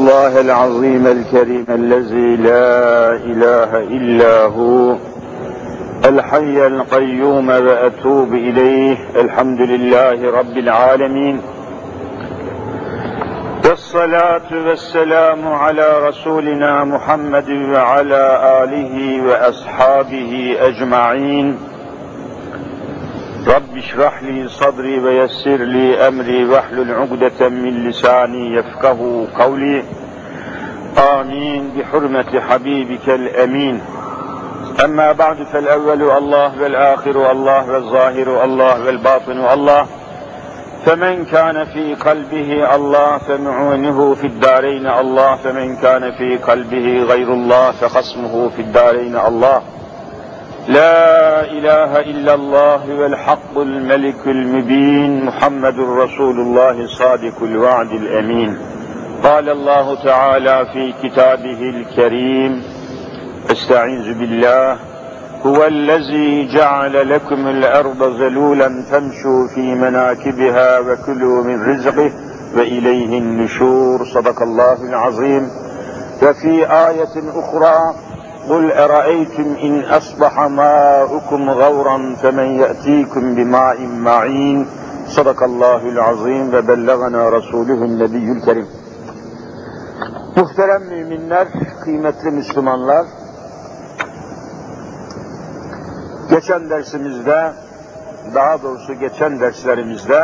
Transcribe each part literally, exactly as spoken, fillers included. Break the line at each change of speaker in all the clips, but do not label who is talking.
الله العظيم الكريم الذي لا إله إلا هو الحي القيوم وأتوب إليه. الحمد لله رب العالمين، والصلاة والسلام على رسولنا محمد وعلى آله وأصحابه أجمعين. رب اشرح لي صدري ويسر لي أمري واحلل عقدة من لساني يفقه قولي. آمين بحرمة حبيبك الأمين. أما بعد، فالأول الله والآخر الله والظاهر الله والباطن الله، فمن كان في قلبه الله فمعونه في الدارين الله، فمن كان في قلبه غير الله فخصمه في الدارين الله. لا إله إلا الله والحق الملك المبين، محمد رسول الله صادق الوعد الأمين. قال الله تعالى في كتابه الكريم: استعيذ بالله: هو الذي جعل لكم الأرض ذلولا فامشوا في مناكبها وكلوا من رزقه وإليه النشور. صدق الله العظيم. وفي آية أخرى: قل أرأيتم إن أصبح ماؤكم غورا فمن يأتيكم بماء معين. صدق الله العظيم ve bellagana rasuluhun nebiyyül kerim. Muhterem müminler, kıymetli Müslümanlar, geçen dersimizde, daha doğrusu geçen derslerimizde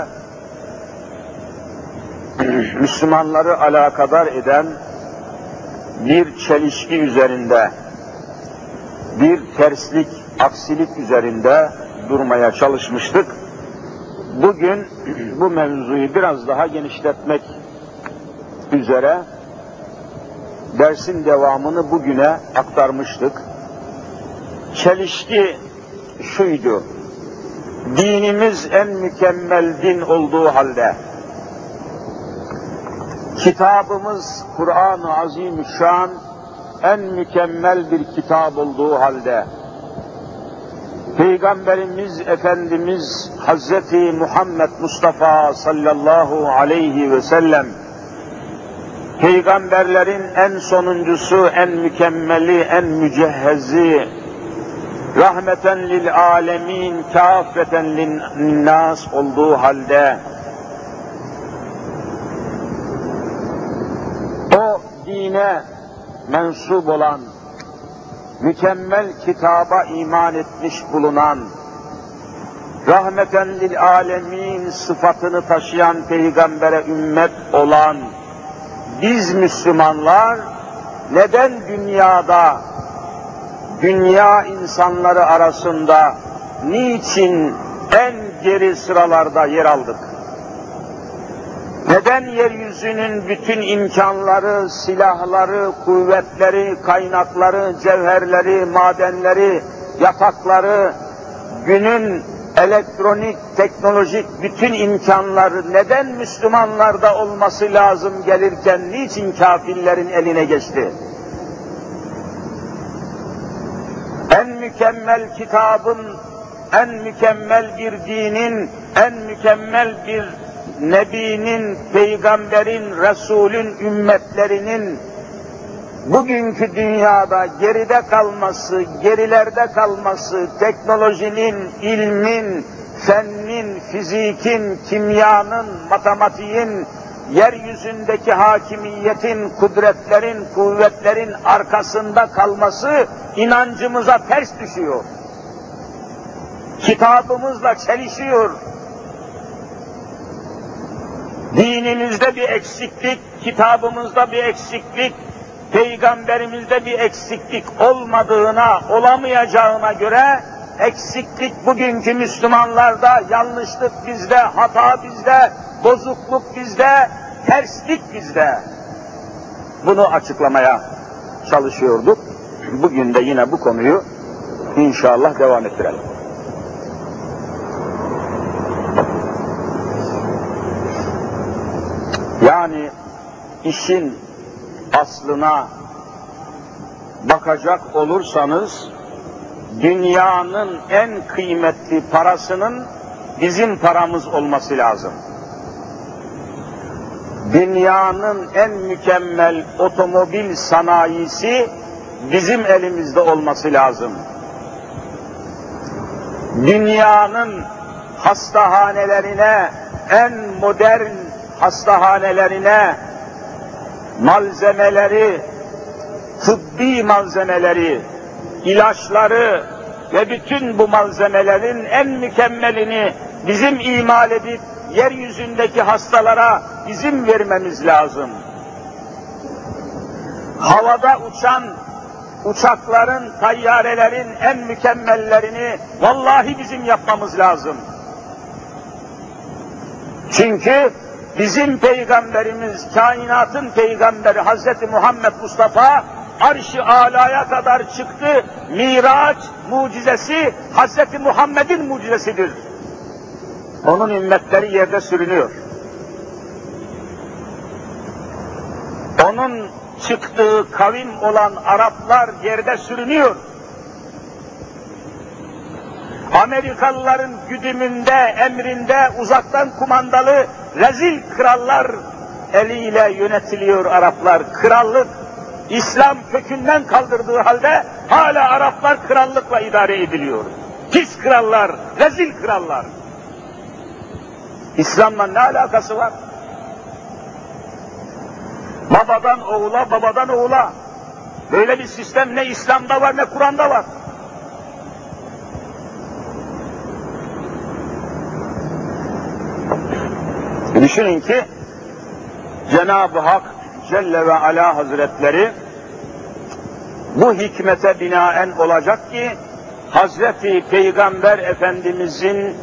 Müslümanları alakadar eden bir çelişki üzerinde, bir terslik, aksilik üzerinde durmaya çalışmıştık. Bugün bu mevzuyu biraz daha genişletmek üzere dersin devamını bugüne aktarmıştık. Çelişki şuydu: dinimiz en mükemmel din olduğu halde, kitabımız Kur'an-ı Azimüşşan en mükemmel bir kitap olduğu halde, Peygamberimiz Efendimiz Hazreti Muhammed Mustafa sallallahu aleyhi ve sellem, peygamberlerin en sonuncusu, en mükemmeli, en mücehhezi, rahmeten lil alemin, kâfeten linnâs olduğu halde, o dine mensup olan, mükemmel kitaba iman etmiş bulunan, rahmeten lil alemin sıfatını taşıyan peygambere ümmet olan biz Müslümanlar neden dünyada, dünya insanları arasında niçin en geri sıralarda yer aldık? Neden yeryüzünün bütün imkanları, silahları, kuvvetleri, kaynakları, cevherleri, madenleri, yatakları, günün elektronik, teknolojik bütün imkanları neden Müslümanlarda olması lazım gelirken niçin kafirlerin eline geçti? En mükemmel kitabın, en mükemmel bir dinin, en mükemmel bir Nebinin, peygamberin, Resulün, ümmetlerinin bugünkü dünyada geride kalması, gerilerde kalması, teknolojinin, ilmin, fennin, fizikin, kimyanın, matematiğin, yeryüzündeki hakimiyetin, kudretlerin, kuvvetlerin arkasında kalması inancımıza ters düşüyor. Kitabımızla çelişiyor. Dinimizde bir eksiklik, kitabımızda bir eksiklik, peygamberimizde bir eksiklik olmadığına, olamayacağına göre eksiklik bugünkü Müslümanlarda, yanlışlık bizde, hata bizde, bozukluk bizde, terslik bizde. Bunu açıklamaya çalışıyorduk. Bugün de yine bu konuyu inşallah devam ettirelim. Yani işin aslına bakacak olursanız, dünyanın en kıymetli parasının bizim paramız olması lazım. Dünyanın en mükemmel otomobil sanayisi bizim elimizde olması lazım. Dünyanın hastahanelerine, en modern hastahanelerine malzemeleri, tıbbi malzemeleri, ilaçları ve bütün bu malzemelerin en mükemmelini bizim imal edip yeryüzündeki hastalara bizim vermemiz lazım. Havada uçan uçakların, tayyarelerin en mükemmellerini vallahi bizim yapmamız lazım. Çünkü bizim peygamberimiz, kainatın peygamberi Hazreti Muhammed Mustafa arş-ı alaya kadar çıktı. Miraç mucizesi Hazreti Muhammed'in mucizesidir. Onun ümmetleri yerde sürünüyor. Onun çıktığı kavim olan Araplar yerde sürünüyor. Amerikalıların güdümünde, emrinde, uzaktan kumandalı rezil krallar eliyle yönetiliyor Araplar. Krallık, İslam kökünden kaldırdığı halde hala Araplar krallıkla idare ediliyor. Pis krallar, rezil krallar. İslam'la ne alakası var? Babadan oğula, babadan oğula. Böyle bir sistem ne İslam'da var ne Kur'an'da var. Düşünün ki Cenab-ı Hak Celle ve Ala Hazretleri bu hikmete binaen olacak ki Hazreti Peygamber Efendimizin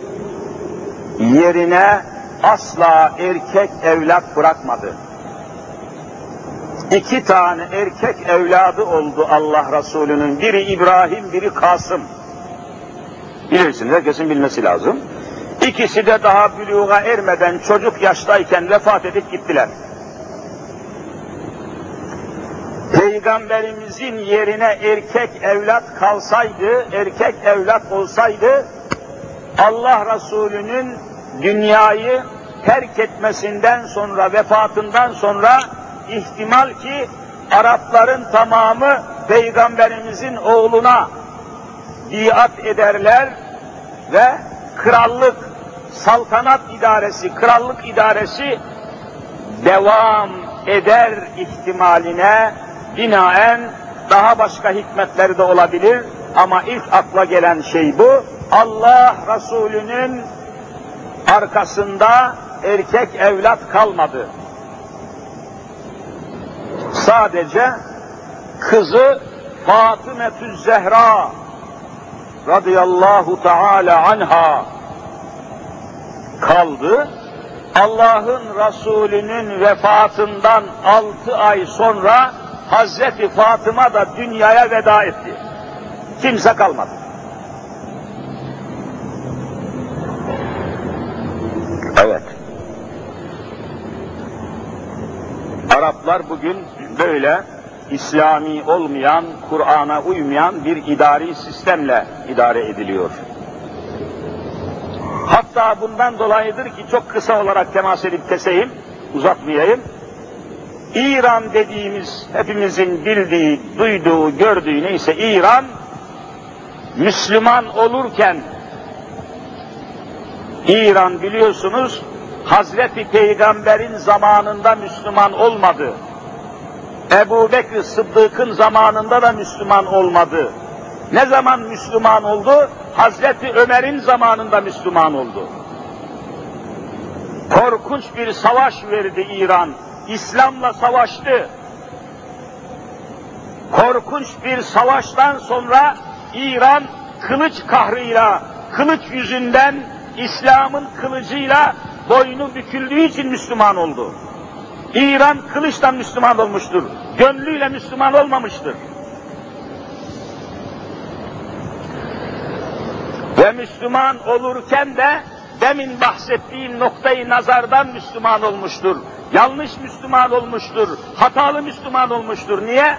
yerine asla erkek evlat bırakmadı. İki tane erkek evladı oldu Allah Resulü'nün. Biri İbrahim, biri Kasım. Bilirsiniz, herkesin bilmesi lazım. İkisi de daha büluğa ermeden çocuk yaştayken vefat edip gittiler. Peygamberimizin yerine erkek evlat kalsaydı, erkek evlat olsaydı, Allah Resulü'nün dünyayı terk etmesinden sonra, vefatından sonra ihtimal ki Arapların tamamı Peygamberimizin oğluna biat ederler ve krallık, saltanat idaresi, krallık idaresi devam eder ihtimaline binaen daha başka hikmetleri de olabilir ama ilk akla gelen şey bu. Allah Resulü'nün arkasında erkek evlat kalmadı. Sadece kızı Fatımetü Zehra radıyallahu teala anha kaldı. Allah'ın Resulü'nün vefatından altı ay sonra Hazreti Fatıma da dünyaya veda etti. Kimse kalmadı. Evet. Araplar bugün böyle İslami olmayan, Kur'an'a uymayan bir idari sistemle idare ediliyor. Hatta bundan dolayıdır ki çok kısa olarak temas edip keseyim, uzatmayayım. İran dediğimiz, hepimizin bildiği, duyduğu, gördüğü neyse İran, Müslüman olurken, İran biliyorsunuz, Hazreti Peygamber'in zamanında Müslüman olmadı. Ebu Bekir Sıddık'ın zamanında da Müslüman olmadı. Ne zaman Müslüman oldu? Hazreti Ömer'in zamanında Müslüman oldu. Korkunç bir savaş verdi İran. İslam'la savaştı. Korkunç bir savaştan sonra İran kılıç kahrıyla, kılıç yüzünden İslam'ın kılıcıyla boynu büküldüğü için Müslüman oldu. İran kılıçla Müslüman olmuştur. Gönlüyle Müslüman olmamıştır. Ve Müslüman olurken de demin bahsettiğim noktayı nazardan Müslüman olmuştur. Yanlış Müslüman olmuştur. Hatalı Müslüman olmuştur. Niye?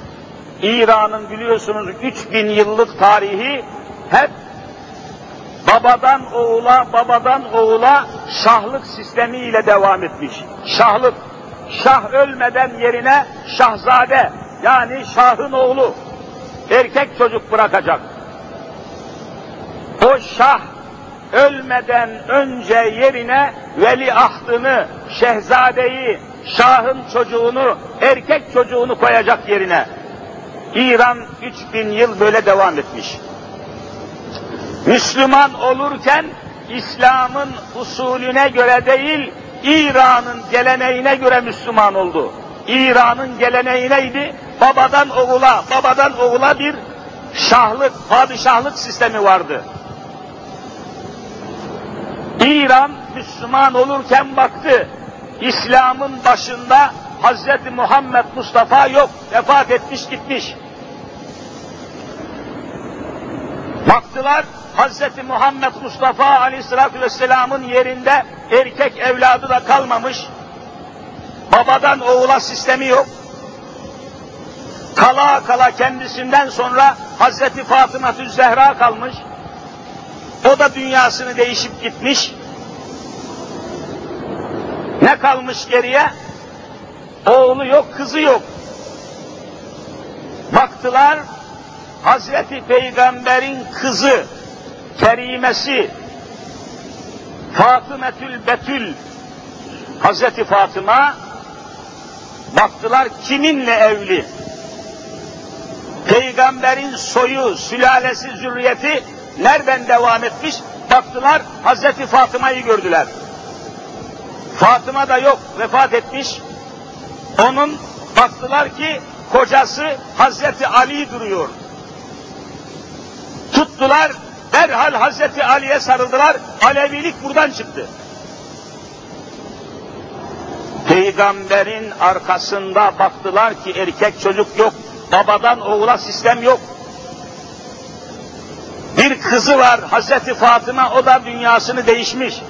İran'ın biliyorsunuz üç bin yıllık tarihi hep babadan oğula, babadan oğula şahlık sistemiyle devam etmiş. Şahlık, şah ölmeden yerine şahzade, yani şahın oğlu, erkek çocuk bırakacak. O şah ölmeden önce yerine veliahdını, şehzadeyi, şahın çocuğunu, erkek çocuğunu koyacak yerine. İran üç bin yıl böyle devam etmiş. Müslüman olurken İslam'ın usulüne göre değil, İran'ın geleneğine göre Müslüman oldu. İran'ın geleneği neydi? Babadan oğula, babadan oğula bir şahlık, padişahlık sistemi vardı. İran Müslüman olurken baktı, İslam'ın başında Hazreti Muhammed Mustafa yok, vefat etmiş gitmiş. Baktılar, Hazreti Muhammed Mustafa Aleyhisselatü Vesselam'ın yerinde erkek evladı da kalmamış. Babadan oğula sistemi yok. Kala kala kendisinden sonra Hazreti Fatıma-tü Zehra kalmış. O da dünyasını değişip gitmiş. Ne kalmış geriye? Oğlu yok, kızı yok. Baktılar, Hazreti Peygamber'in kızı, kerimesi, Fatımetül Betül, Hazreti Fatıma, baktılar kiminle evli? Peygamber'in soyu, sülalesi, zürriyeti nereden devam etmiş? Baktılar, Hazreti Fatıma'yı gördüler. Fatıma da yok, vefat etmiş. Onun baktılar ki kocası Hazreti Ali duruyor. Tuttular, derhal Hazreti Ali'ye sarıldılar, Alevilik buradan çıktı. Peygamberin arkasında baktılar ki erkek çocuk yok, babadan oğula sistem yok. Bir kızı var Hazreti Fatıma, o da dünyasını değişmiş.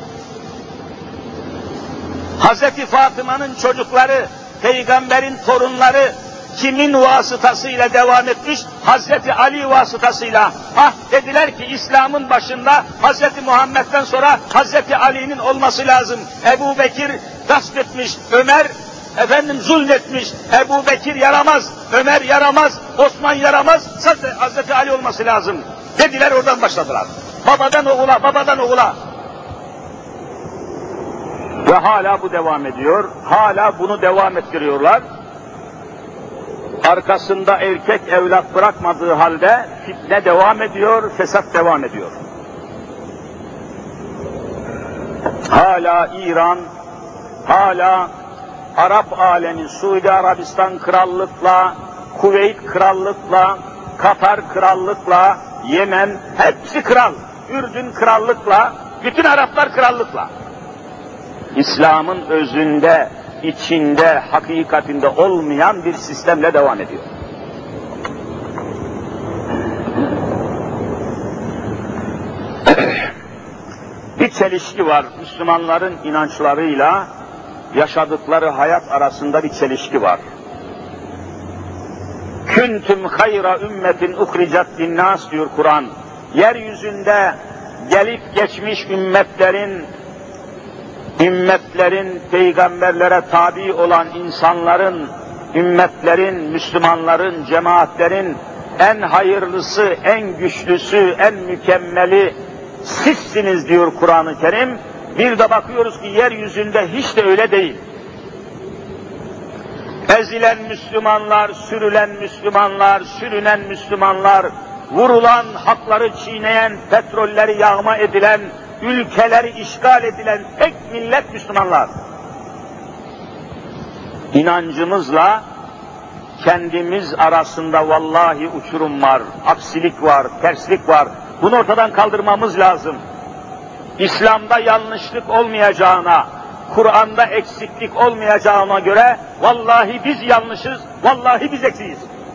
Hazreti Fatıma'nın çocukları, Peygamberin torunları kimin vasıtasıyla devam etmiş? Hazreti Ali vasıtasıyla. Ah dediler ki İslam'ın başında Hazreti Muhammed'den sonra Hazreti Ali'nin olması lazım. Ebu Bekir gasp etmiş, Ömer efendim zulmetmiş, Ebu Bekir yaramaz, Ömer yaramaz, Osman yaramaz, sadece Hazreti Ali olması lazım. Dediler, oradan başladılar. Babadan oğula, babadan oğula. Ve hala bu devam ediyor, hala bunu devam ettiriyorlar. Arkasında erkek evlat bırakmadığı halde fitne devam ediyor, fesat devam ediyor. Hala İran, hala Arap alemi, Suudi Arabistan krallıkla, Kuveyt krallıkla, Katar krallıkla, Yemen, hepsi kral, Ürdün krallıkla, bütün Araplar krallıkla. İslam'ın özünde, içinde, hakikatinde olmayan bir sistemle devam ediyor. Bir çelişki var, Müslümanların inançlarıyla yaşadıkları hayat arasında bir çelişki var. Küntüm hayra ümmetin uhricet linnas diyor Kur'an. Yeryüzünde gelip geçmiş ümmetlerin, ümmetlerin, peygamberlere tabi olan insanların, ümmetlerin, Müslümanların, cemaatlerin en hayırlısı, en güçlüsü, en mükemmeli sizsiniz diyor Kur'an-ı Kerim. Bir de bakıyoruz ki yeryüzünde hiç de öyle değil. Ezilen Müslümanlar, sürülen Müslümanlar, sürünen Müslümanlar, vurulan, hakları çiğneyen, petrolleri yağma edilen, ülkeleri işgal edilen tek millet Müslümanlar. İnancımızla kendimiz arasında vallahi uçurum var, aksilik var, terslik var. Bunu ortadan kaldırmamız lazım. İslam'da yanlışlık olmayacağına, Kur'an'da eksiklik olmayacağına göre vallahi biz yanlışız, vallahi biz eksiyiz.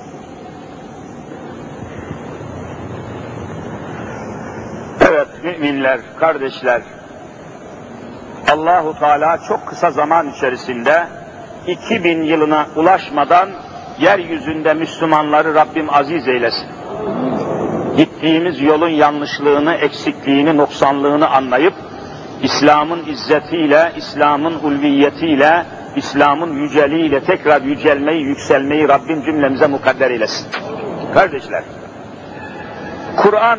Evet müminler, kardeşler, Allahu Teala çok kısa zaman içerisinde iki bin yılına ulaşmadan yeryüzünde Müslümanları Rabbim aziz eylesin. gittiğimiz yolun yanlışlığını, eksikliğini, noksanlığını anlayıp, İslam'ın izzetiyle, İslam'ın ulviyetiyle, İslam'ın yüceliğiyle tekrar yücelmeyi, yükselmeyi Rabbim cümlemize mukadder eylesin. Kardeşler, Kur'an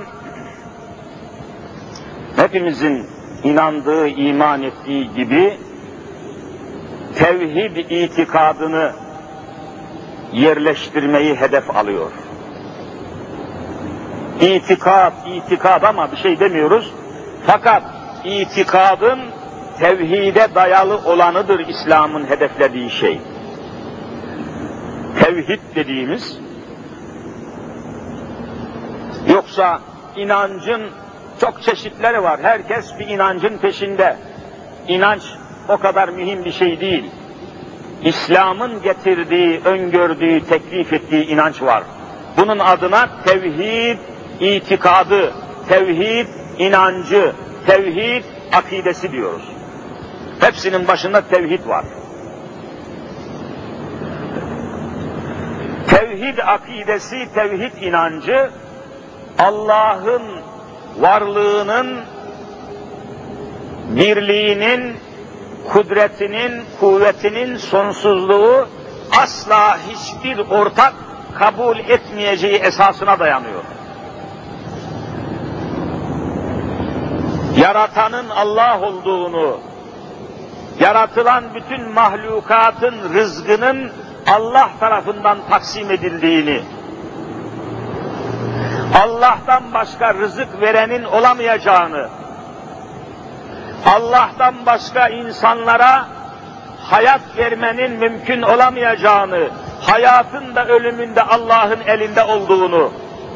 hepimizin inandığı, iman ettiği gibi tevhid itikadını yerleştirmeyi hedef alıyor. İtikad, itikad ama bir şey demiyoruz. Fakat itikadın tevhide dayalı olanıdır İslam'ın hedeflediği şey. Tevhid dediğimiz, yoksa inancın çok çeşitleri var. Herkes bir inancın peşinde. İnanç o kadar mühim bir şey değil. İslam'ın getirdiği, öngördüğü, teklif ettiği inanç var. Bunun adına tevhid itikadı, tevhid inancı, tevhid akidesi diyoruz. Hepsinin başında tevhid var. Tevhid akidesi, tevhid inancı, Allah'ın varlığının, birliğinin, kudretinin, kuvvetinin sonsuzluğu asla hiçbir ortak kabul etmeyeceği esasına dayanıyor. Yaratanın Allah olduğunu, yaratılan bütün mahlukatın rızkının Allah tarafından taksim edildiğini, Allah'tan başka rızık verenin olamayacağını, Allah'tan başka insanlara hayat vermenin mümkün olamayacağını, hayatın da ölümün de Allah'ın elinde olduğunu,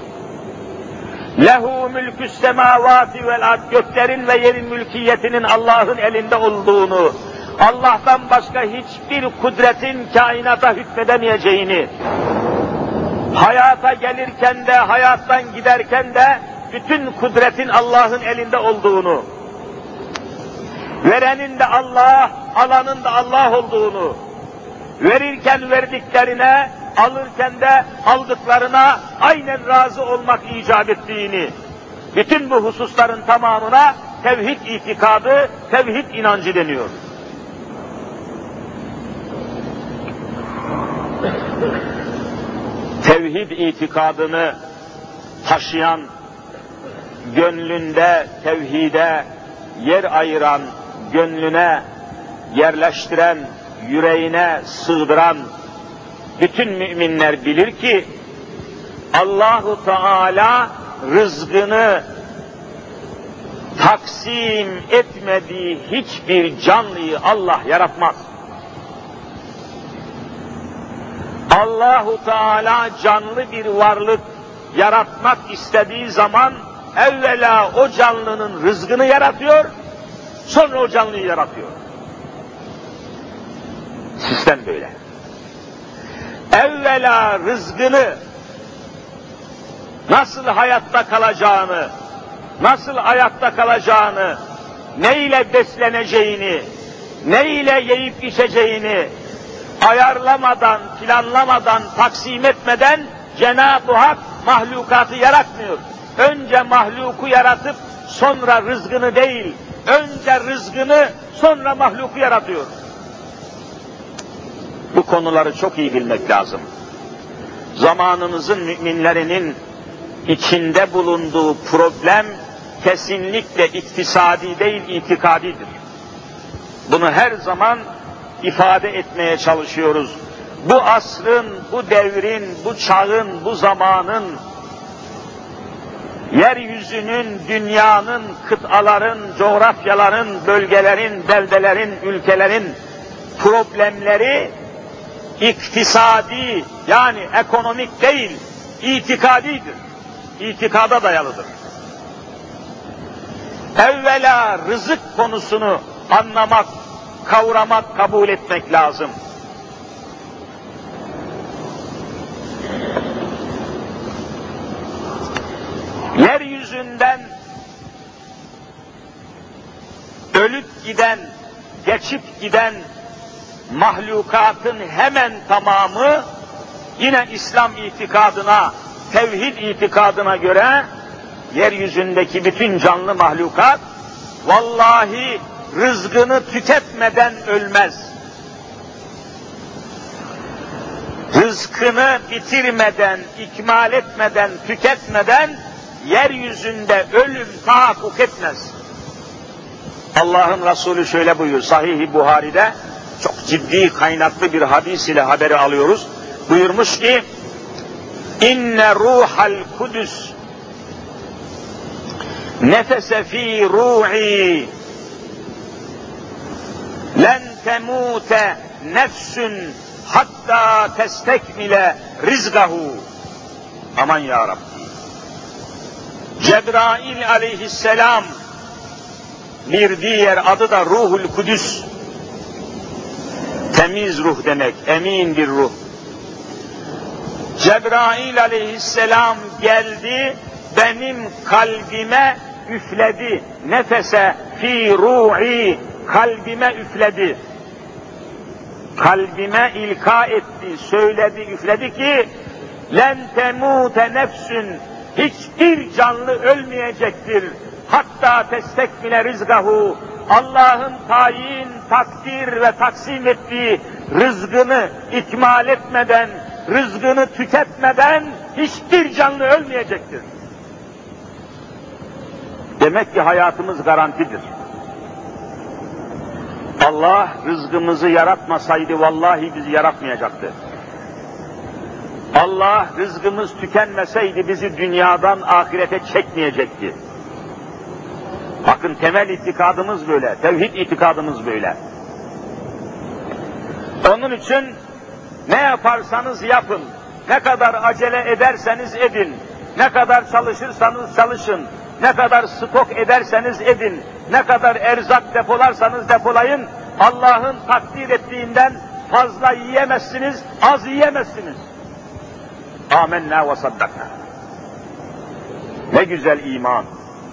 lehu mülkü's semavati vel ard, göklerin ve yerin mülkiyetinin Allah'ın elinde olduğunu, Allah'tan başka hiçbir kudretin kainata hükmedemeyeceğini, hayata gelirken de, hayattan giderken de bütün kudretin Allah'ın elinde olduğunu, verenin de Allah, alanın da Allah olduğunu, verirken verdiklerine, alırken de aldıklarına aynen razı olmak icap ettiğini, bütün bu hususların tamamına tevhid itikadı, tevhid inancı deniyor. Tevhid itikadını taşıyan, gönlünde tevhide yer ayıran, gönlüne yerleştiren, yüreğine sığdıran bütün müminler bilir ki Allahu Teala rızkını taksim etmediği hiçbir canlıyı Allah yaratmaz. Allahu Teala canlı bir varlık yaratmak istediği zaman evvela o canlının rızkını yaratıyor, sonra o canlıyı yaratıyor. Sistem böyle. Evvela rızkını, nasıl hayatta kalacağını, nasıl ayakta kalacağını, ne ile besleneceğini, ne ile yiyip içeceğini ayarlamadan, planlamadan, taksim etmeden Cenab-ı Hak mahlukatı yaratmıyor. Önce mahluku yaratıp sonra rızkını değil, önce rızkını sonra mahluku yaratıyor. Bu konuları çok iyi bilmek lazım. Zamanımızın müminlerinin içinde bulunduğu problem kesinlikle iktisadi değil, itikadidir. Bunu her zaman ifade etmeye çalışıyoruz. Bu asrın, bu devrin, bu çağın, bu zamanın, yeryüzünün, dünyanın, kıtaların, coğrafyaların, bölgelerin, beldelerin, ülkelerin problemleri iktisadi, yani ekonomik değil, itikadidir. İtikada dayalıdır. Evvela rızık konusunu anlamak, kavramak, kabul etmek lazım. Yeryüzünden ölüp giden, geçip giden mahlukatın hemen tamamı yine İslam itikadına, tevhid itikadına göre yeryüzündeki bütün canlı mahlukat vallahi rızkını tüketmeden ölmez. Rızkını bitirmeden, ikmal etmeden, tüketmeden yeryüzünde ölüm tahakkuk etmez. Allah'ın Resulü şöyle buyuruyor, Sahih-i Buhari'de çok ciddi kaynaklı bir hadis ile haberi alıyoruz. Buyurmuş ki, İnne ruhal kudüs nefese fi ruhi len temute nefsün hatta testekmile rizgahu. Aman ya Rabbi. Cebrail aleyhisselam, bir diğer adı da Ruhul Kudüs, temiz ruh demek, emin bir ruh. Cebrail aleyhisselam geldi, benim kalbime üfledi. Nefese fi ruhi, kalbime üfledi. Kalbime ilka etti, söyledi, üfledi ki len temute nefsün, hiçbir canlı ölmeyecektir. Hatta testekmile rizgahu, Allah'ın tayin, takdir ve taksim ettiği rızkını ikmal etmeden, rızkını tüketmeden hiçbir canlı ölmeyecektir. Demek ki hayatımız garantidir. Allah rızkımızı yaratmasaydı vallahi bizi yaratmayacaktı. Allah rızkımız tükenmeseydi bizi dünyadan ahirete çekmeyecekti. Bakın temel itikadımız böyle, tevhid itikadımız böyle. Onun için ne yaparsanız yapın, ne kadar acele ederseniz edin, ne kadar çalışırsanız çalışın, ne kadar stok ederseniz edin, ne kadar erzak depolarsanız depolayın, Allah'ın takdir ettiğinden fazla yiyemezsiniz, az yiyemezsiniz. Âmennâ ve saddaknâ. Ne güzel iman.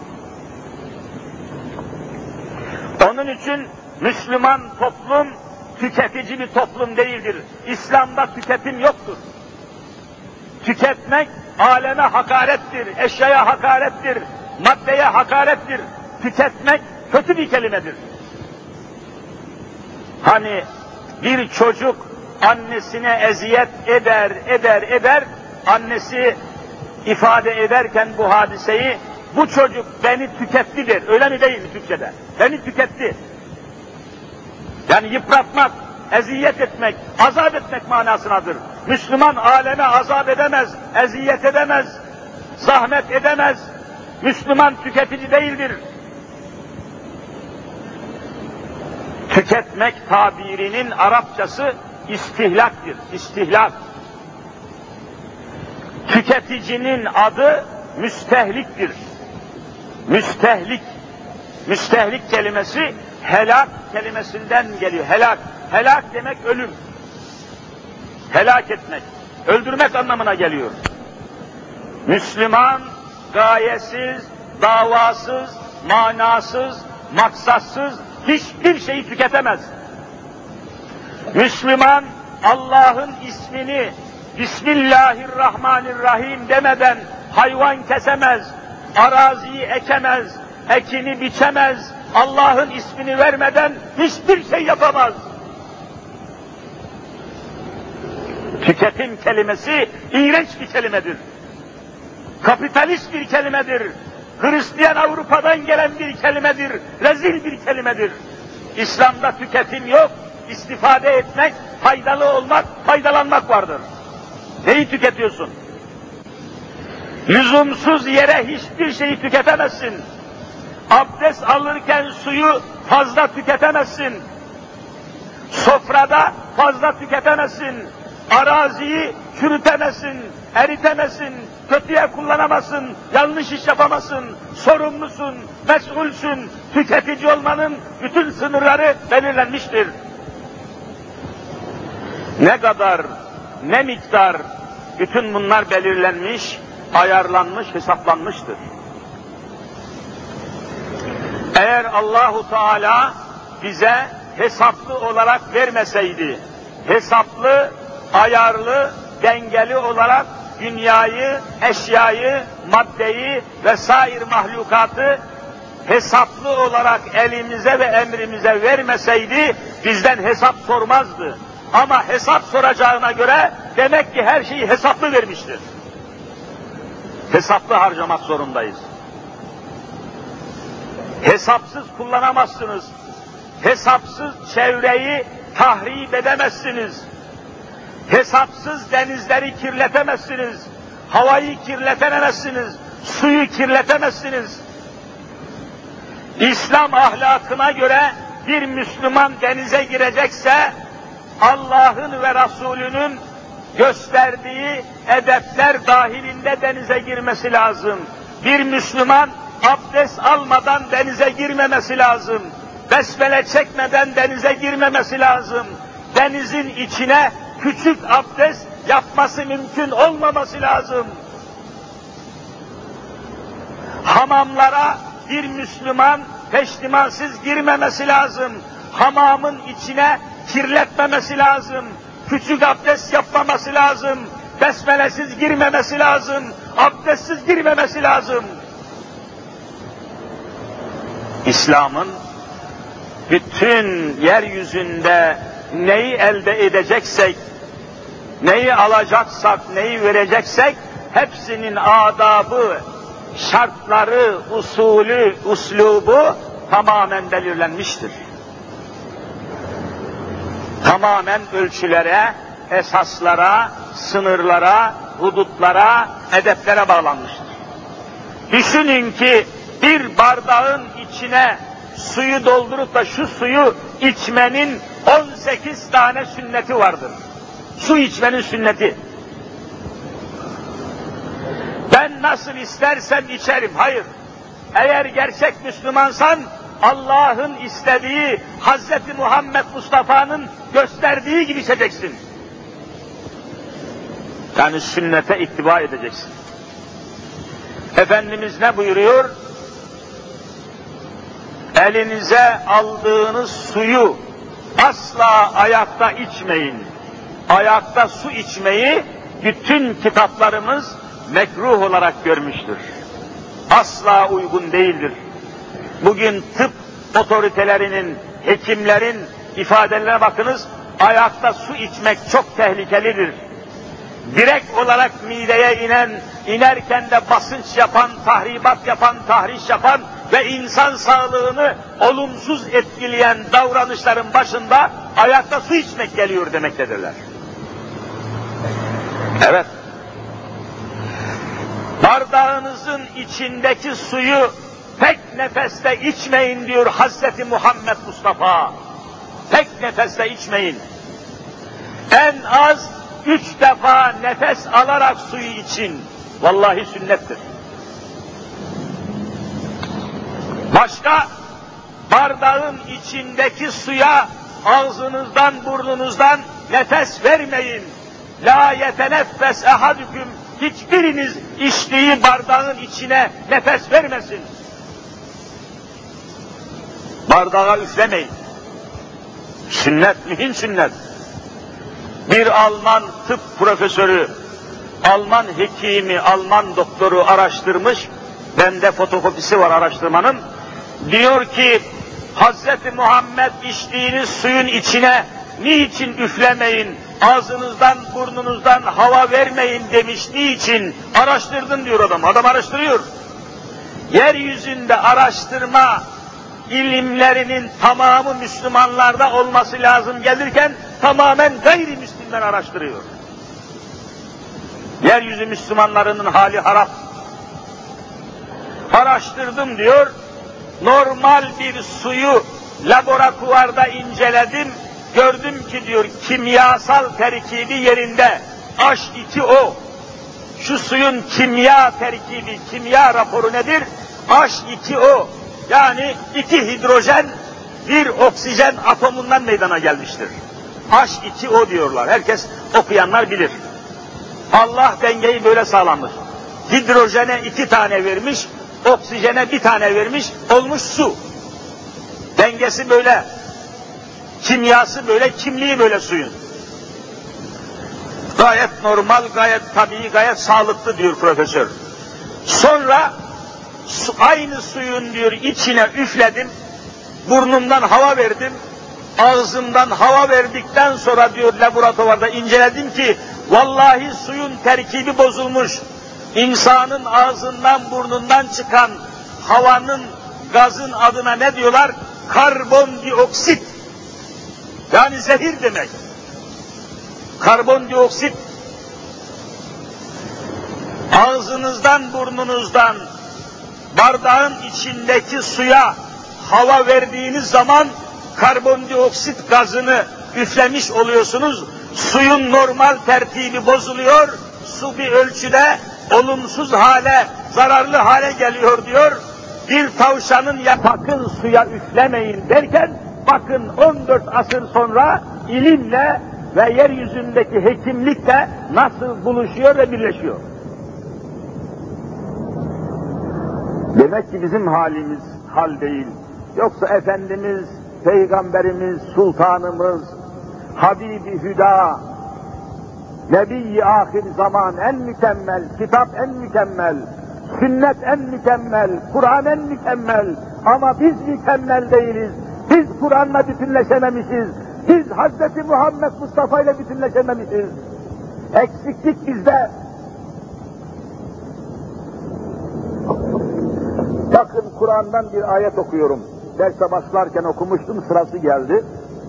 Onun için Müslüman toplum tüketici bir toplum değildir. İslam'da tüketim yoktur. Tüketmek aleme hakarettir, eşyaya hakarettir, maddeye hakarettir. Tüketmek kötü bir kelimedir. Hani bir çocuk annesine eziyet eder, eder, eder, annesi ifade ederken bu hadiseyi, bu çocuk beni tüketti der. Öyle mi değil mi Türkçe'de? Beni tüketti. Yani yıpratmak, eziyet etmek, azap etmek manasınadır. Müslüman aleme azap edemez, eziyet edemez, zahmet edemez. Müslüman tüketici değildir. Tüketmek tabirinin Arapçası istihlaktır, istihlak. Tüketicinin adı müstehliktir. Müstehlik, müstehlik kelimesi helak kelimesinden geliyor. Helak, helak demek ölüm. Helak etmek, öldürmek anlamına geliyor. Müslüman gayesiz, davasız, manasız, maksatsız hiçbir şeyi tüketemez. Müslüman Allah'ın ismini Bismillahirrahmanirrahim demeden hayvan kesemez, araziyi ekemez, ekini biçemez, Allah'ın ismini vermeden hiçbir şey yapamaz. Tüketim kelimesi iğrenç bir kelimedir. Kapitalist bir kelimedir. Hristiyan Avrupa'dan gelen bir kelimedir. Rezil bir kelimedir. İslam'da tüketim yok. İstifade etmek, faydalı olmak, faydalanmak vardır. Neyi tüketiyorsun? Lüzumsuz yere hiçbir şeyi tüketemezsin. Abdest alırken suyu fazla tüketemezsin. Sofrada fazla tüketemezsin. Araziyi çürütemezsin, eritemezsin, kötüye kullanamazsın, yanlış iş yapamazsın, sorumlusun, mesulsün. Tüketici olmanın bütün sınırları belirlenmiştir. Ne kadar, ne miktar, bütün bunlar belirlenmiş, ayarlanmış, hesaplanmıştır. Eğer Allahu Teala bize hesaplı olarak vermeseydi, hesaplı, ayarlı, dengeli olarak dünyayı, eşyayı, maddeyi ve sair mahlukatı hesaplı olarak elimize ve emrimize vermeseydi bizden hesap sormazdı. Ama hesap soracağına göre demek ki her şeyi hesaplı vermiştir. Hesaplı harcamak zorundayız. Hesapsız kullanamazsınız. Hesapsız çevreyi tahrip edemezsiniz. Hesapsız denizleri kirletemezsiniz. Havayı kirletemezsiniz. Suyu kirletemezsiniz. İslam ahlakına göre bir Müslüman denize girecekse Allah'ın ve Resulünün gösterdiği edepler dahilinde denize girmesi lazım. Bir Müslüman abdest almadan denize girmemesi lazım. Besmele çekmeden denize girmemesi lazım. Denizin içine küçük abdest yapması mümkün olmaması lazım. Hamamlara bir Müslüman peştimansız girmemesi lazım. Hamamın içine kirletmemesi lazım. Küçük abdest yapmaması lazım. Besmelesiz girmemesi lazım. Abdestsiz girmemesi lazım. İslam'ın bütün yeryüzünde neyi elde edeceksek, neyi alacaksak, neyi vereceksek hepsinin adabı, şartları, usulü, uslubu tamamen belirlenmiştir. Tamamen ölçülere, esaslara, sınırlara, hudutlara, edeplere bağlanmıştır. Düşünün ki bir bardağın içine suyu doldurup da şu suyu içmenin on sekiz tane sünneti vardır. Su içmenin sünneti. Ben nasıl istersem içerim. Hayır. Eğer gerçek Müslümansan Allah'ın istediği, Hazreti Muhammed Mustafa'nın gösterdiği gibi içeceksin. Yani sünnete ittiba edeceksin. Efendimiz ne buyuruyor? Elinize aldığınız suyu asla ayakta içmeyin. Ayakta su içmeyi bütün kitaplarımız mekruh olarak görmüştür. Asla uygun değildir. Bugün tıp otoritelerinin, hekimlerin ifadelerine bakınız, ayakta su içmek çok tehlikelidir. Direkt olarak mideye inen, inerken de basınç yapan, tahribat yapan, tahriş yapan ve insan sağlığını olumsuz etkileyen davranışların başında ayakta su içmek geliyor demektedirler. Evet. Bardağınızın içindeki suyu tek nefeste içmeyin diyor Hazreti Muhammed Mustafa. Tek nefeste içmeyin. En az üç defa nefes alarak suyu için. Vallahi sünnettir. Başka, bardağın içindeki suya ağzınızdan, burnunuzdan nefes vermeyin. La yeteneffes ehadüküm, hiçbiriniz içtiği bardağın içine nefes vermesin. Bardağa üflemeyin. Sünnet, mühim sünnet. Bir Alman tıp profesörü, Alman hekimi, Alman doktoru araştırmış, bende fotokopisi var araştırmanın, diyor ki, Hazreti Muhammed içtiğiniz suyun içine niçin üflemeyin, ağzınızdan, burnunuzdan hava vermeyin demiş, niçin? Araştırdım diyor adam, adam araştırıyor. Yeryüzünde araştırma ilimlerinin tamamı Müslümanlarda olması lazım gelirken, tamamen gayrimüslimler araştırıyor. Yeryüzü Müslümanlarının hali harap. Araştırdım diyor, normal bir suyu laboratuvarda inceledim, gördüm ki diyor kimyasal terkibi yerinde, H iki O. Şu suyun kimya terkibi, kimya raporu nedir? H iki O. Yani iki hidrojen, bir oksijen atomundan meydana gelmiştir. H iki O diyorlar. Herkes okuyanlar bilir. Allah dengeyi böyle sağlamış. Hidrojene iki tane vermiş, oksijene bir tane vermiş, olmuş su. Dengesi böyle. Kimyası böyle, kimliği böyle suyun. Gayet normal, gayet tabii, gayet sağlıklı diyor profesör. Sonra su, aynı suyun diyor içine üfledim, burnumdan hava verdim, ağzımdan hava verdikten sonra diyor laboratuvarda inceledim ki vallahi suyun terkibi bozulmuş. İnsanın ağzından burnundan çıkan havanın, gazın adına ne diyorlar? Karbondioksit. Yani zehir demek. Karbondioksit. Ağzınızdan, burnunuzdan bardağın içindeki suya hava verdiğiniz zaman karbondioksit gazını üflemiş oluyorsunuz. Suyun normal tertibi bozuluyor. Su bir ölçüde olumsuz hale, zararlı hale geliyor diyor. Bir tavşanın ya sakın suya üflemeyin derken bakın on dört asır sonra ilimle ve yeryüzündeki hekimlikle nasıl buluşuyor ve birleşiyor. Demek ki bizim halimiz hal değil. Yoksa Efendimiz, Peygamberimiz, Sultanımız, Habibi Hüda, Nebi-i ahir zaman en mükemmel, kitap en mükemmel, sünnet en mükemmel, Kur'an en mükemmel ama biz mükemmel değiliz. Biz Kur'an'la bütünleşememişiz. Biz Hazreti Muhammed Mustafa ile bütünleşememişiz. Eksiklik bizde. Bakın Kur'an'dan bir ayet okuyorum. Derse başlarken okumuştum, sırası geldi.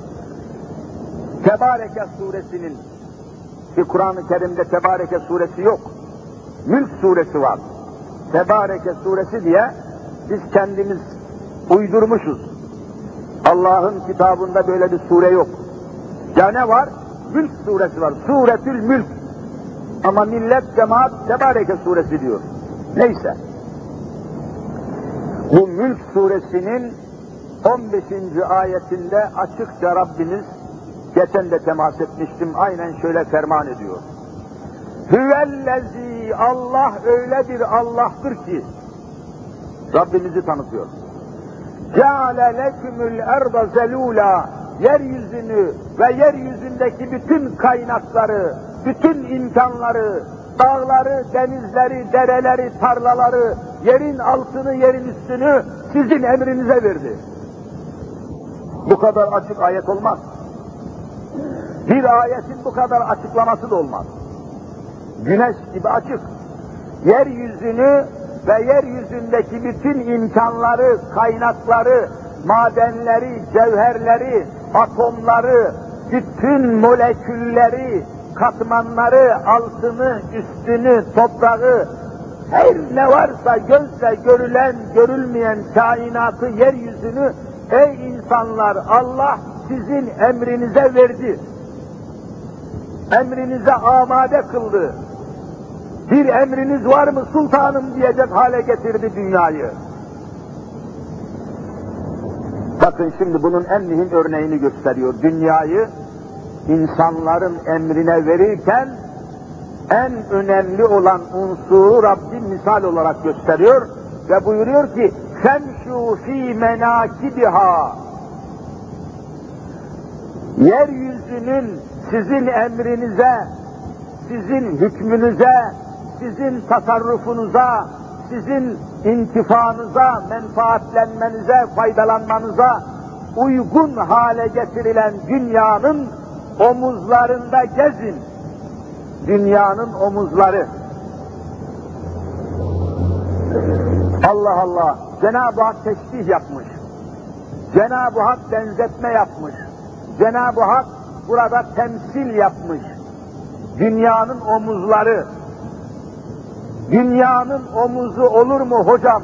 Tebareke suresinin, ki Kur'an-ı Kerim'de Tebareke suresi yok. Mülk suresi var. Tebareke suresi diye biz kendimiz uydurmuşuz. Allah'ın kitabında böyle bir sure yok. Ya ne var? Mülk suresi var. Suretül Mülk. Ama millet, cemaat Tebareke suresi diyor. Neyse. Bu Mülk suresinin on beşinci ayetinde açıkça Rabbimiz, geçen de temas etmiştim, aynen şöyle ferman ediyor. Hüvellezî, Allah öyle bir Allah'tır ki, Rabbimizi tanıtıyor. Ceale lekümül erda zelûlâ, yeryüzünü ve yeryüzündeki bütün kaynakları, bütün imkanları, dağları, denizleri, dereleri, tarlaları, yerin altını, yerin üstünü sizin emrinize verdi. Bu kadar açık ayet olmaz. Bir ayetin bu kadar açıklaması da olmaz. Güneş gibi açık. Yeryüzünü ve yeryüzündeki bütün imkanları, kaynakları, madenleri, cevherleri, atomları, bütün molekülleri, katmanları, altını, üstünü, toprağı, her ne varsa gözle görülen, görülmeyen kainatı, yeryüzünü, ey insanlar, Allah sizin emrinize verdi. Emrinize amade kıldı. Bir emriniz var mı sultanım diyecek hale getirdi dünyayı. Bakın şimdi bunun en mühim örneğini gösteriyor. Dünyayı insanların emrine verirken en önemli olan unsuru Rabbim misal olarak gösteriyor ve buyuruyor ki فَمْشُوا ف۪ي مَنَاكِبِهَا, yeryüzünün sizin emrinize, sizin hükmünüze, sizin tasarrufunuza, sizin intifanıza, menfaatlenmenize, faydalanmanıza uygun hale getirilen dünyanın omuzlarında gezin. Dünyanın omuzları. Allah Allah, Cenab-ı Hak teşbih yapmış. Cenab-ı Hak benzetme yapmış. Cenab-ı Hak burada temsil yapmış. Dünyanın omuzları. Dünyanın omuzu olur mu hocam?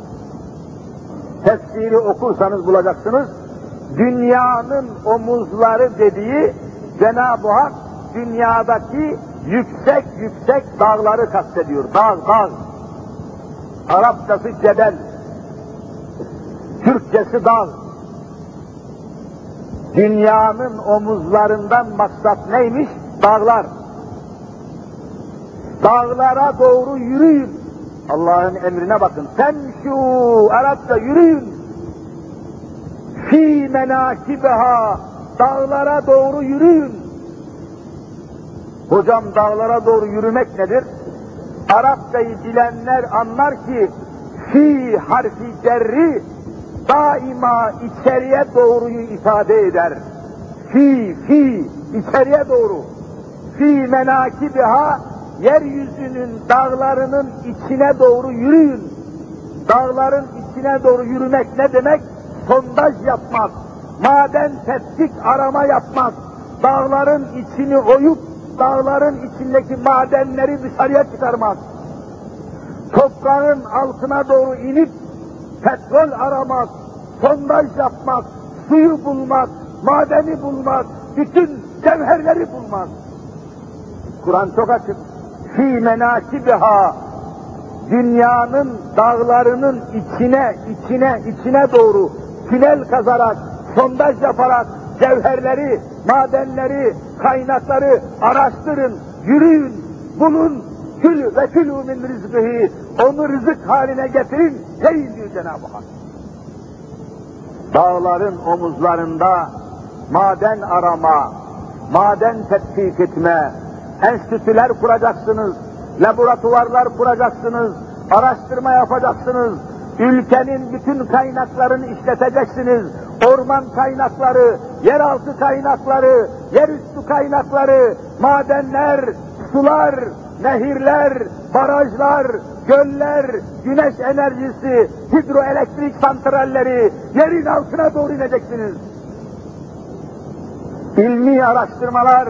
Tefsiri okursanız bulacaksınız. Dünyanın omuzları dediği Cenab-ı Hak dünyadaki yüksek yüksek dağları kastediyor. Dağ, dağ. Arapçası cebel. Türkçesi dağ. Dünyanın omuzlarından maksat neymiş? Dağlar. Dağlara doğru yürüyün. Allah'ın emrine bakın. Temşû, Arapça yürüyün. Fî menâkibeha, dağlara doğru yürüyün. Hocam dağlara doğru yürümek nedir? Arapçayı bilenler anlar ki fi harfi cerri daima içeriye doğruyu ifade eder. Fi, fi, içeriye doğru. Fi menakibiha, yeryüzünün dağlarının içine doğru yürüyün. Dağların içine doğru yürümek ne demek? Sondaj yapmak, maden tetkik arama yapmak, dağların içini oyup, dağların içindeki madenleri dışarıya çıkarmak, toprağın altına doğru inip, petrol aramak, sondaj yapmak, suyu bulmak, madeni bulmak, bütün cevherleri bulmak. Kur'an çok açık. Fî menâkibiha, dünyanın dağlarının içine, içine, içine doğru tünel kazarak, sondaj yaparak cevherleri, madenleri, kaynakları araştırın, yürüyün, bulun, kül ve külû min rizkihi, onu rızık haline getirin, yiyin diyor Cenab-ı Hak. Dağların omuzlarında maden arama, maden tetkik etme, enstitüler kuracaksınız, laboratuvarlar kuracaksınız, araştırma yapacaksınız, ülkenin bütün kaynaklarını işleteceksiniz, orman kaynakları, yeraltı kaynakları, yerüstü kaynakları, madenler, sular, nehirler, barajlar, göller, güneş enerjisi, hidroelektrik santralleri, yerin altına doğru ineceksiniz. İlmi araştırmalar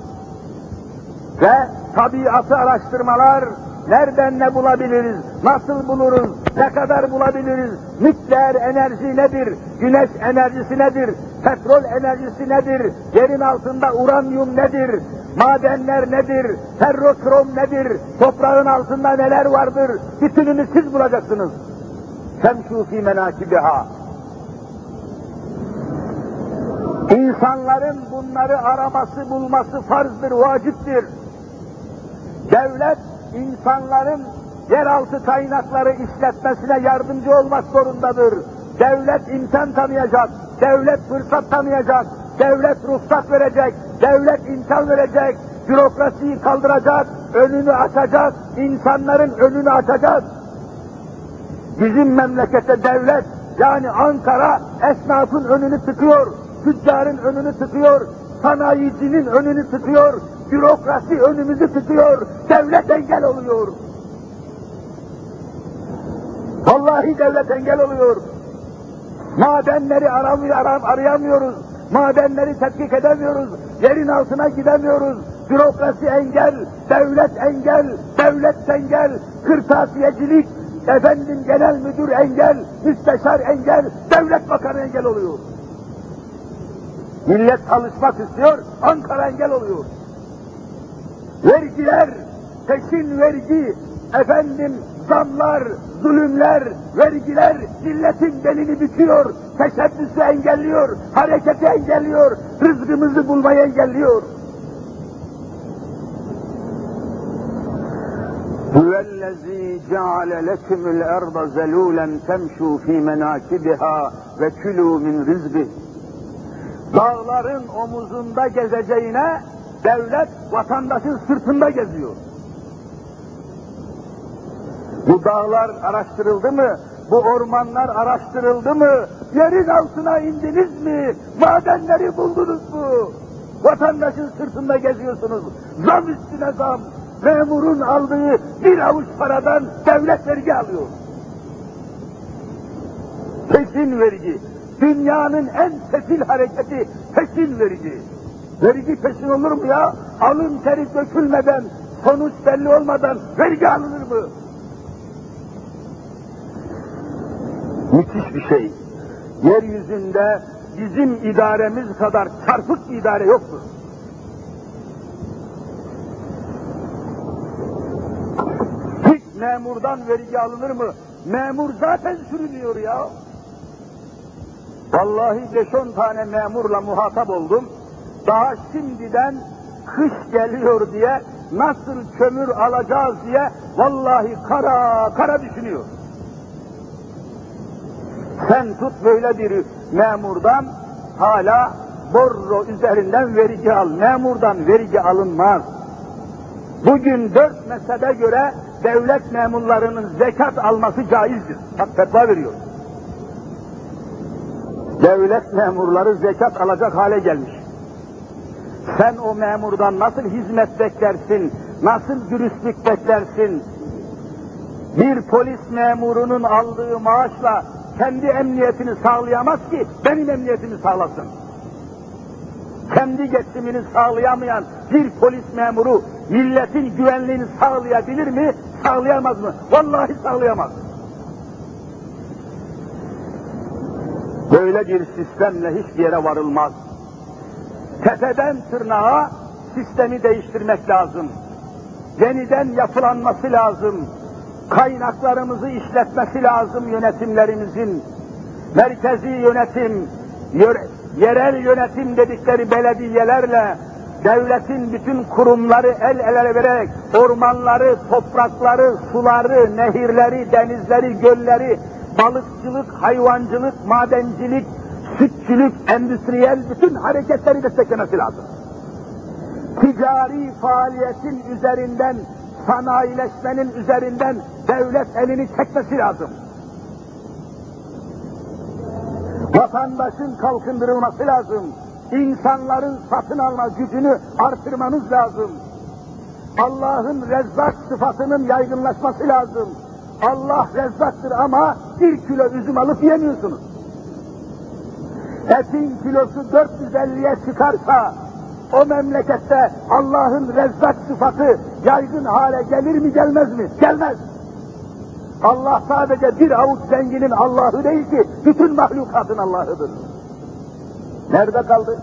ve tabiatı araştırmalar, nereden ne bulabiliriz, nasıl buluruz, ne kadar bulabiliriz, nükleer enerji nedir, güneş enerjisi nedir, petrol enerjisi nedir, yerin altında uranyum nedir, madenler nedir, ferrokrom nedir, toprağın altında neler vardır, bütününü siz bulacaksınız. Femşû fî menâkibiha. İnsanların bunları araması, bulması farzdır, vaciptir. Devlet, insanların yeraltı kaynakları işletmesine yardımcı olmak zorundadır. Devlet imkan tanıyacak, devlet fırsat tanıyacak, devlet ruhsat verecek, devlet imkan verecek, bürokrasiyi kaldıracak, önünü açacak, insanların önünü açacak. Bizim memlekette devlet, yani Ankara, esnafın önünü tıkıyor, tüccarın önünü tıkıyor, sanayicinin önünü tıkıyor, bürokrasi önümüzü tıkıyor, devlet engel oluyor. Vallahi devlet engel oluyor. Madenleri aramıyor, aram, arayamıyoruz, madenleri tetkik edemiyoruz, yerin altına gidemiyoruz, bürokrasi engel, devlet engel, devlet engel, kırtasiyecilik, efendim genel müdür engel, müsteşar engel, devlet bakanı engel oluyor. Millet çalışmak istiyor, Ankara engel oluyor. Vergiler, peşin vergi, efendim zamlar, zulümler, vergiler milletin belini büküyor, teşebbüsü engelliyor, hareketi engelliyor, rızkımızı bulmayı engelliyor. Huvellezî ceale lekümül erda zelûlen temşû fî menâkibiha ve külû min rizqih. Dağların omuzunda gezeceğine devlet vatandaşın sırtında geziyor. Bu dağlar araştırıldı mı? Bu ormanlar araştırıldı mı? Yerin altına indiniz mi? Madenleri buldunuz mu? Vatandaşın sırtında geziyorsunuz. Zam üstüne zam. Memurun aldığı bir avuç paradan devlet vergi alıyor. Peşin vergi. Dünyanın en sefil hareketi peşin vergi. Vergi peşin olur mu ya? Alın teri dökülmeden, sonuç belli olmadan vergi alınır mı? Müthiş bir şey. Yeryüzünde bizim idaremiz kadar çarpık bir idare yoktur. Hiç memurdan vergi alınır mı? Memur zaten sürünüyor ya. Vallahi beş on tane memurla muhatap oldum. Daha şimdiden kış geliyor diye, nasıl kömür alacağız diye vallahi kara kara düşünüyor. Sen tut böyle bir memurdan hala borro üzerinden vergi al. Memurdan vergi alınmaz.
Bugün dört mezhebe göre devlet memurlarının zekat alması caizdir. Bak fetva veriyor. Devlet memurları zekat alacak hale gelmiş. Sen o memurdan nasıl hizmet beklersin, nasıl dürüstlük beklersin? Bir polis memurunun aldığı maaşla kendi emniyetini sağlayamaz ki benim emniyetimi sağlasın. Kendi geçimini sağlayamayan bir polis memuru milletin güvenliğini sağlayabilir mi, sağlayamaz mı? Vallahi sağlayamaz. Böyle bir sistemle hiçbir yere varılmaz. Tepeden tırnağa sistemi değiştirmek lazım. Yeniden yapılanması lazım. Kaynaklarımızı işletmesi lazım yönetimlerimizin. Merkezi yönetim, yerel yönetim dedikleri belediyelerle devletin bütün kurumları el ele vererek ormanları, toprakları, suları, nehirleri, denizleri, gölleri, balıkçılık, hayvancılık, madencilik, sütçülük, endüstriyel bütün hareketleri desteklemesi lazım. Ticari faaliyetin üzerinden, sanayileşmenin üzerinden devlet elini çekmesi lazım. Vatandaşın kalkındırılması lazım. İnsanların satın alma gücünü artırmanız lazım. Allah'ın Rezzak sıfatının yaygınlaşması lazım. Allah Rezzaktır ama bir kilo üzüm alıp yemiyorsunuz. Etin kilosu dört yüz elliye çıkarsa o memlekette Allah'ın Rezzak sıfatı yaygın hale gelir mi gelmez mi? Gelmez. Allah sadece bir avuç zenginin Allah'ı değil ki bütün mahlukatın Allah'ıdır. Nerede kaldı?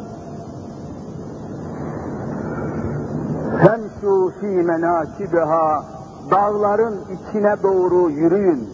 Femşû fî menâkibiha, dağların içine doğru yürüyün.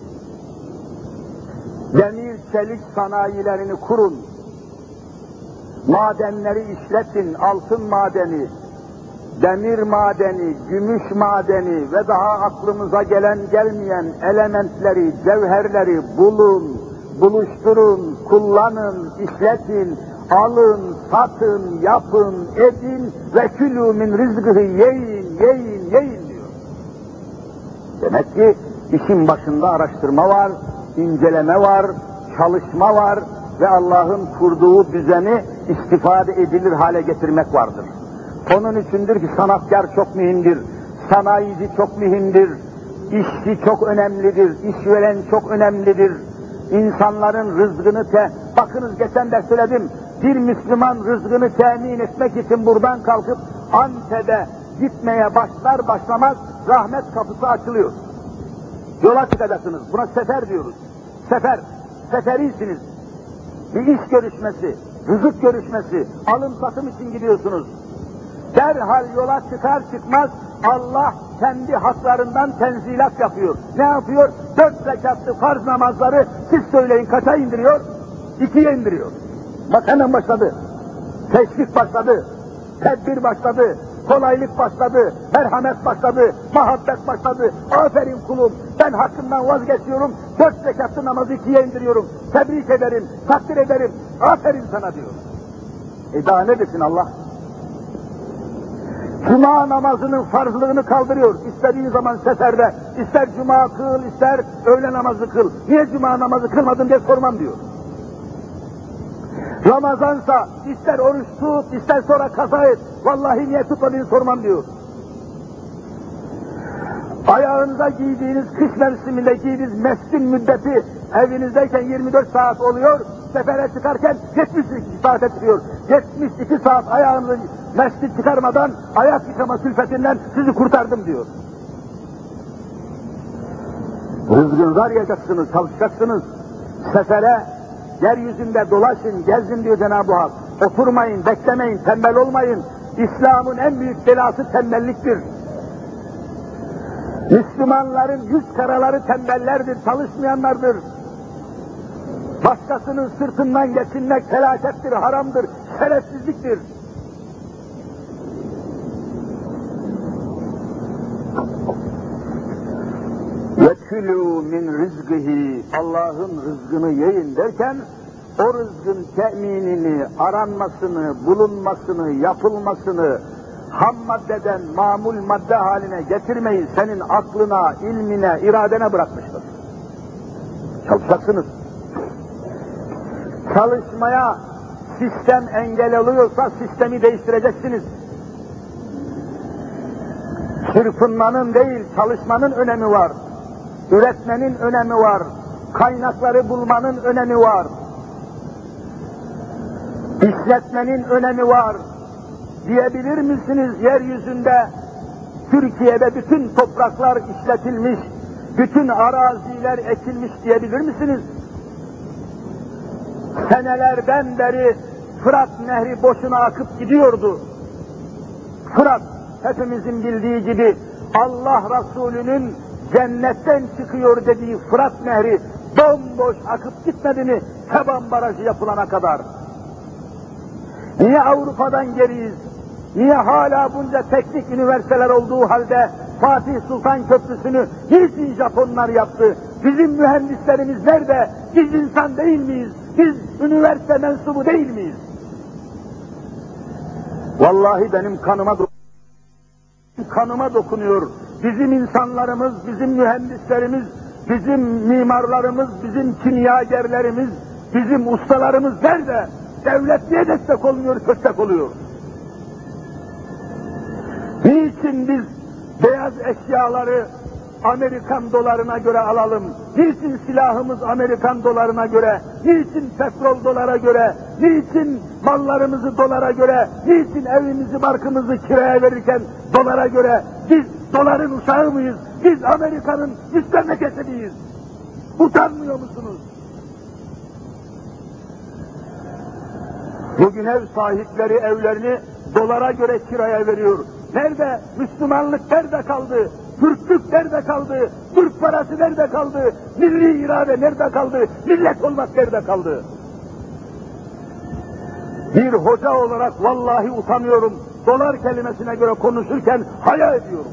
Demir çelik sanayilerini kurun. Madenleri işletin, altın madeni, demir madeni, gümüş madeni ve daha aklımıza gelen gelmeyen elementleri, cevherleri bulun, buluşturun, kullanın, işletin, alın, satın, yapın, edin ve külû min rizgıhı yiyin, yiyin, yiyin diyor. Demek ki işin başında araştırma var, inceleme var, çalışma var ve Allah'ın kurduğu düzeni istifade edilir hale getirmek vardır. Onun içindir ki sanatkar çok mühimdir, sanayici çok mühimdir, işçi çok önemlidir, işveren çok önemlidir. İnsanların rızkını te... Bakınız geçen de söyledim, bir Müslüman rızkını temin etmek için buradan kalkıp Antep'e gitmeye başlar başlamaz rahmet kapısı açılıyor. Yola çıkacaksınız, buna sefer diyoruz. Sefer, seferisiniz. Bir iş görüşmesi, rızık görüşmesi, alım satım için gidiyorsunuz. Derhal yola çıkar çıkmaz Allah kendi haklarından tenzilat yapıyor. Ne yapıyor? Dört rekatlı farz namazları siz söyleyin kaça indiriyor? İkiye indiriyor. Bak hemen başladı. Teşvik başladı. Tedbir başladı. Kolaylık başladı. Merhamet başladı. Muhabbet başladı. Aferin kulum. Ben hakkımdan vazgeçiyorum. Dört rekatlı namazı ikiye indiriyorum. Tebrik ederim. Takdir ederim. Aferin sana diyor. E daha ne desin Allah? Cuma namazının farzlığını kaldırıyor. İstediğin zaman seferde, ister cuma kıl, ister öğle namazı kıl. Niye cuma namazı kılmadın diye sormam diyor. Ramazansa ister oruç tut, ister sonra kaza et. Vallahi niye tutmadığını sormam diyor. Ayağınıza giydiğiniz kış mevsiminde giydiğiniz meskin müddeti evinizdeyken yirmi dört saat oluyor, sefere çıkarken yetmiş iki saate çıkıyor. yetmiş iki saat ayağınızı mescid çıkarmadan ayak yıkama külfetinden sizi kurtardım diyor. Rızkınızı arayacaksınız, çalışacaksınız. Sefere, yeryüzünde dolaşın, gezin diyor Cenab-ı Hak. Oturmayın, beklemeyin, tembel olmayın. İslam'ın en büyük belası tembelliktir. Müslümanların yüz karaları tembellerdir, çalışmayanlardır. Başkasının sırtından geçinmek felakettir, haramdır, şerefsizliktir. وَكُلُوا مِنْ رِزْقِهِ, Allah'ın rızkını yiyin derken, o rızkın teminini, aranmasını, bulunmasını, yapılmasını, ham maddeden mamul madde haline getirmeyi senin aklına, ilmine, iradene bırakmıştır. Çalışacaksınız. Çalışmaya sistem engel oluyorsa sistemi değiştireceksiniz. Çırpınmanın değil, çalışmanın önemi var. Üretmenin önemi var. Kaynakları bulmanın önemi var. İşletmenin önemi var. Diyebilir misiniz yeryüzünde, Türkiye'de bütün topraklar işletilmiş, bütün araziler ekilmiş diyebilir misiniz? Senelerden beri Fırat Nehri boşuna akıp gidiyordu. Fırat, hepimizin bildiği gibi Allah Resulü'nün cennetten çıkıyor dediği Fırat Nehri bomboş akıp gitmedi mi Seban Barajı yapılana kadar? Niye Avrupa'dan geriyiz? Niye hala bunca teknik üniversiteler olduğu halde Fatih Sultan Köprüsü'nü niçin Japonlar yaptı? Bizim mühendislerimiz nerede? Biz insan değil miyiz? Biz üniversite mensubu değil miyiz? Vallahi benim kanıma kanıma dokunuyor. Bizim insanlarımız, bizim mühendislerimiz, bizim mimarlarımız, bizim kimyagerlerimiz, bizim ustalarımız nerede? Devlet niye destek olmuyor, köstek oluyor? Niçin biz beyaz eşyaları Amerikan dolarına göre alalım? Niçin silahımız Amerikan dolarına göre? Niçin petrol dolara göre? Niçin mallarımızı dolara göre? Niçin evimizi, barkımızı kiraya verirken dolara göre? Biz doların uşağı mıyız? Biz Amerika'nın müstemlekesi miyiz? Utanmıyor musunuz? Bugün ev sahipleri evlerini dolara göre kiraya veriyor. Nerede? Müslümanlık nerede kaldı? Türklük nerede kaldı? Türk parası nerede kaldı? Milli irade nerede kaldı? Millet olmak nerede kaldı? Bir hoca olarak vallahi utanıyorum. Dolar kelimesine göre konuşurken hayal ediyorum.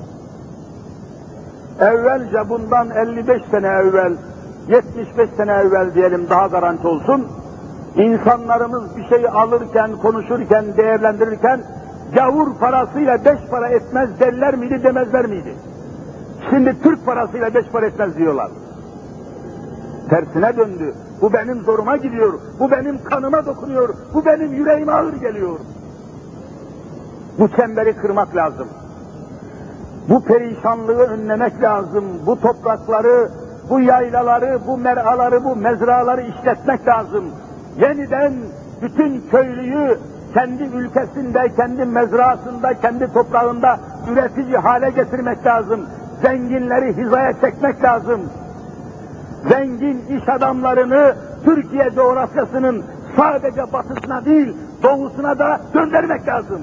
Evvelce bundan elli beş sene evvel, yetmiş beş sene evvel diyelim daha garanti olsun, İnsanlarımız bir şey alırken, konuşurken, değerlendirirken gavur parasıyla beş para etmez derler miydi, demezler miydi? Şimdi Türk parasıyla beş para etmez diyorlar. Tersine döndü. Bu benim zoruma gidiyor, bu benim kanıma dokunuyor, bu benim yüreğime ağır geliyor. Bu çemberi kırmak lazım. Bu perişanlığı önlemek lazım. Bu toprakları, bu yaylaları, bu meraları, bu mezraları işletmek lazım. Yeniden bütün köylüyü kendi ülkesinde, kendi mezrasında, kendi toprağında üretici hale getirmek lazım. Zenginleri hizaya çekmek lazım. Zengin iş adamlarını Türkiye coğrafyasının sadece batısına değil, doğusuna da göndermek lazım.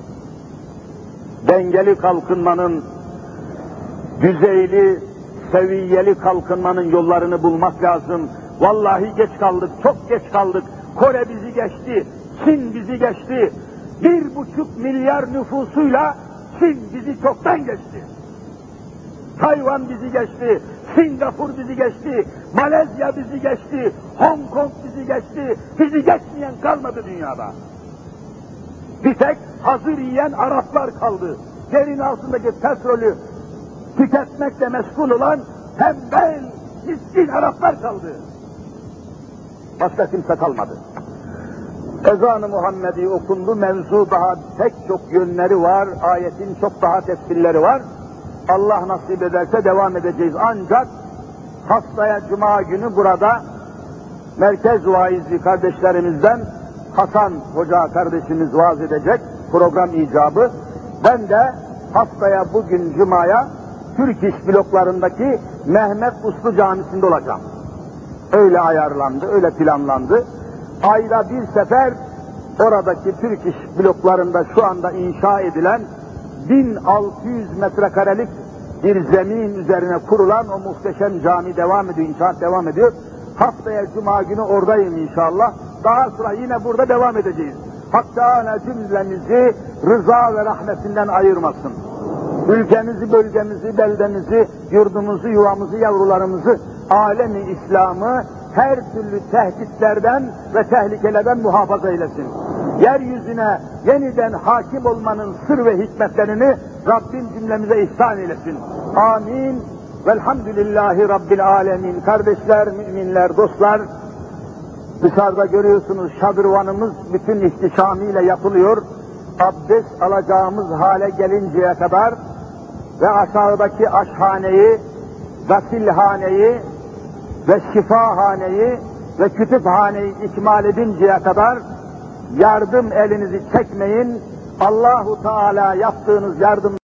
Dengeli kalkınmanın, düzeyli, seviyeli kalkınmanın yollarını bulmak lazım. Vallahi geç kaldık, çok geç kaldık. Kore bizi geçti, Çin bizi geçti. Bir buçuk milyar nüfusuyla Çin bizi çoktan geçti. Tayvan bizi geçti, Singapur bizi geçti, Malezya bizi geçti, Hong Kong bizi geçti. Bizi geçmeyen kalmadı dünyada. Bir tek hazır yiyen Araplar kaldı. Yerin altındaki petrolü tüketmekle meşgul olan tembel, miskin Araplar kaldı. Başka kimse kalmadı. Ezan-ı Muhammedi okundu, mevzu daha pek çok yönleri var, ayetin çok daha tefsirleri var. Allah nasip ederse devam edeceğiz. Ancak haftaya Cuma günü burada merkez vaizi kardeşlerimizden Hasan Hoca kardeşimiz vaaz edecek, program icabı. Ben de haftaya bugün Cuma'ya Türk İş bloklarındaki Mehmet Uslu Camisi'nde olacağım. Öyle ayarlandı, öyle planlandı. Ayda bir sefer oradaki Türk İş bloklarında şu anda inşa edilen bin altı yüz metrekarelik bir zemin üzerine kurulan o muhteşem cami devam ediyor, inşaat devam ediyor. Haftaya Cuma günü oradayım inşallah. Daha sonra yine burada devam edeceğiz. Hak Teâlâ cümlemizi rıza ve rahmetinden ayırmasın. Ülkemizi, bölgemizi, beldemizi, yurdumuzu, yuvamızı, yavrularımızı, alemi İslam'ı her türlü tehditlerden ve tehlikelerden muhafaza eylesin. yeryüzüne yeniden hakim olmanın sır ve hikmetlerini Rabbim cümlemize ihsan eylesin. Amin. Velhamdülillahi Rabbil alemin. Kardeşler, müminler, dostlar, dışarıda görüyorsunuz şadırvanımız bütün ihtişamıyla yapılıyor. Abdest alacağımız hale gelinceye kadar ve aşağıdaki aşhaneyi, gasilhaneyi ve şifahaneyi ve kütüphaneyi ikmal edinceye kadar yardım elinizi çekmeyin. Allahu Teala yaptığınız yardım